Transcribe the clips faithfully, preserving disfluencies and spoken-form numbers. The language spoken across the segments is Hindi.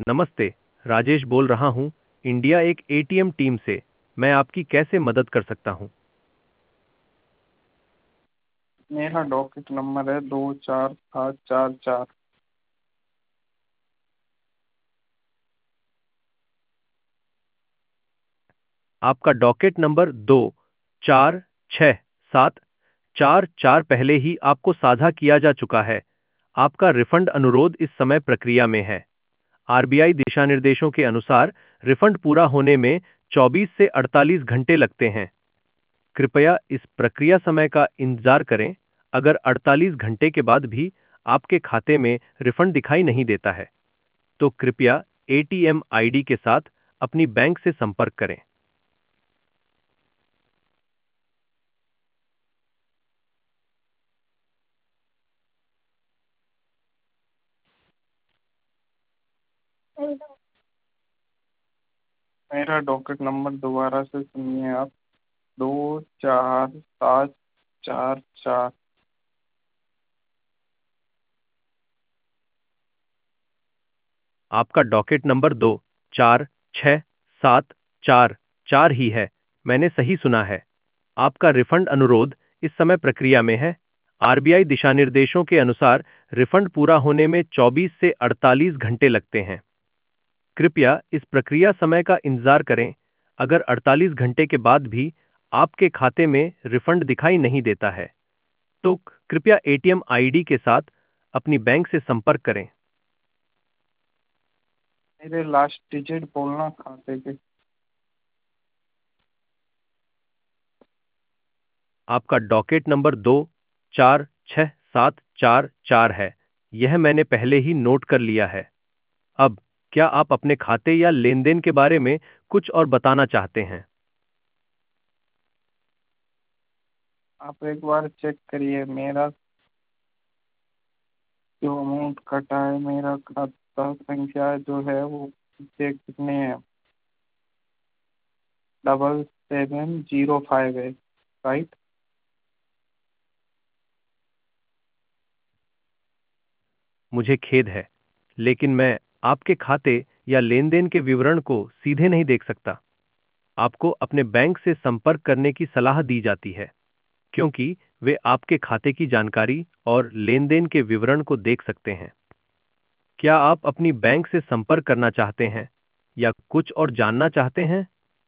नमस्ते, राजेश बोल रहा हूँ, इंडिया एक एटीएम टीम से। मैं आपकी कैसे मदद कर सकता हूँ? मेरा डॉकेट नंबर है दो चार सात चार चार। आपका डॉकेट नंबर दो चार छः सात चार चार पहले ही आपको साझा किया जा चुका है। आपका रिफंड अनुरोध इस समय प्रक्रिया में है। आरबीआई दिशा निर्देशों के अनुसार रिफंड पूरा होने में चौबीस से अड़तालीस घंटे लगते हैं। कृपया इस प्रक्रिया समय का इंतजार करें। अगर अड़तालीस घंटे के बाद भी आपके खाते में रिफंड दिखाई नहीं देता है, तो कृपया एटीएम आईडी के साथ अपनी बैंक से संपर्क करें। मेरा डॉकेट नंबर दोबारा से सुनिए आप। दो चार सात चार चार। आपका डॉकेट नंबर दो चार छः सात चार चार ही है। मैंने सही सुना है। आपका रिफंड अनुरोध इस समय प्रक्रिया में है। आरबीआई दिशा निर्देशों के अनुसार रिफंड पूरा होने में चौबीस से अड़तालीस घंटे लगते हैं। कृपया इस प्रक्रिया समय का इंतजार करें। अगर अड़तालीस घंटे के बाद भी आपके खाते में रिफंड दिखाई नहीं देता है, तो कृपया एटीएम आईडी के साथ अपनी बैंक से संपर्क करें। मेरे लास्ट डिजिट बोलना खाते के। आपका डॉकेट नंबर दो चार छः सात चार चार है। यह मैंने पहले ही नोट कर लिया है। अब क्या आप अपने खाते या लेन देन के बारे में कुछ और बताना चाहते हैं? आप एक बार चेक करिए, मेरा जो अमाउंट कटा है, मेरा खाता संख्या जो है वो पीछे कितने है। डबल सेवन जीरो फाइव है, राइट। मुझे खेद है, लेकिन मैं आपके खाते या लेन देन के विवरण को सीधे नहीं देख सकता। आपको अपने बैंक से संपर्क करने की सलाह दी जाती है, क्योंकि वे आपके खाते की जानकारी और लेन देन के विवरण को देख सकते हैं। क्या आप अपनी बैंक से संपर्क करना चाहते हैं या कुछ और जानना चाहते हैं?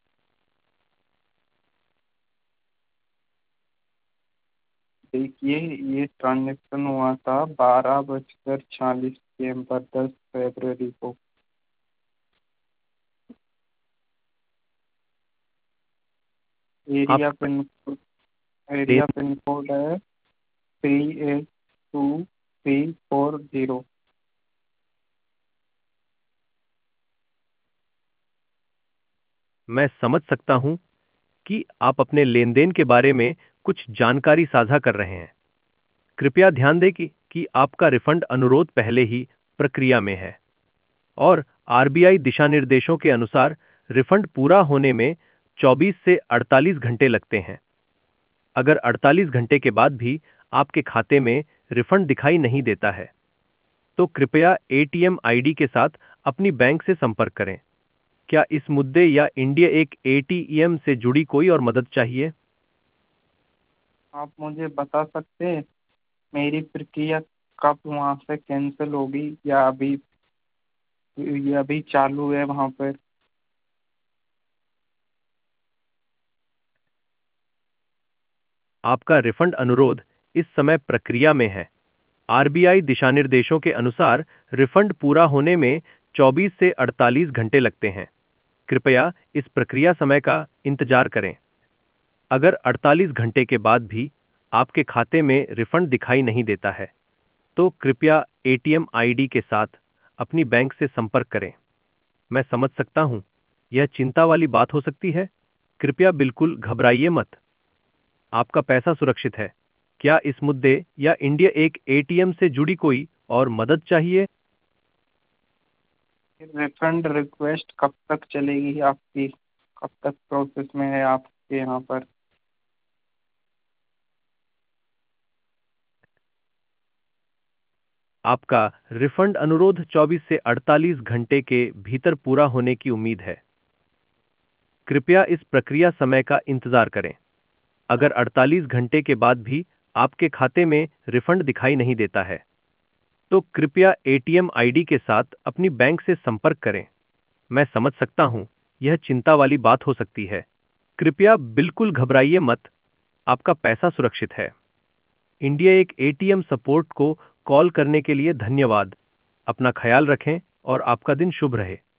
देखिए, ये ट्रांजैक्शन हुआ था बारह बजकर छियालीस पी एम पर दस फरवरी को। आप area pin area lane pin code है three eight two three four zero. मैं समझ सकता हूं कि आप अपने लेन देन के बारे में कुछ जानकारी साझा कर रहे हैं। कृपया ध्यान दें कि, कि आपका रिफंड अनुरोध पहले ही प्रक्रिया में है और आरबीआई दिशा निर्देशों के अनुसार रिफंड पूरा होने में चौबीस से अड़तालीस घंटे लगते हैं। अगर अड़तालीस घंटे के बाद भी आपके खाते में रिफंड दिखाई नहीं देता है, तो कृपया एटीएम आईडी के साथ अपनी बैंक से संपर्क करें। क्या इस मुद्दे या इंडिया एक एटीएम से जुड़ी कोई और मदद चाहिए? आप मुझे बता सकते हैं मेरी प्रक्रिया कब वहाँ से कैंसिल होगी, या अभी ये अभी चालू है वहाँ पर। आपका रिफंड अनुरोध इस समय प्रक्रिया में है। आरबीआई दिशा निर्देशों के अनुसार रिफंड पूरा होने में चौबीस से अड़तालीस घंटे लगते हैं। कृपया इस प्रक्रिया समय का इंतजार करें। अगर अड़तालीस घंटे के बाद भी आपके खाते में रिफंड दिखाई नहीं देता है, तो कृपया एटीएम आईडी के साथ अपनी बैंक से संपर्क करें। मैं समझ सकता हूं, यह चिंता वाली बात हो सकती है। कृपया बिल्कुल घबराइए मत। आपका पैसा सुरक्षित है। क्या इस मुद्दे या इंडिया एक एटीएम से जुड़ी कोई और मदद चाहिए? रिफंड रिक्वेस्ट कब तक चलेगी आपकी, कब तक प्रोसेस में है आपके यहाँ पर। आपका रिफंड अनुरोध चौबीस से अड़तालीस घंटे के भीतर पूरा होने की उम्मीद है। कृपया इस प्रक्रिया समय का इंतजार करें। अगर अड़तालीस घंटे के बाद भी आपके खाते में रिफंड दिखाई नहीं देता है, तो कृपया एटीएम आईडी के साथ अपनी बैंक से संपर्क करें। मैं समझ सकता हूं, यह चिंता वाली बात हो सकती है। कृपया बिल्कुल घबराइए मत, आपका पैसा सुरक्षित है। इंडिया एक एटीएम सपोर्ट को कॉल करने के लिए धन्यवाद। अपना ख्याल रखें और आपका दिन शुभ रहे।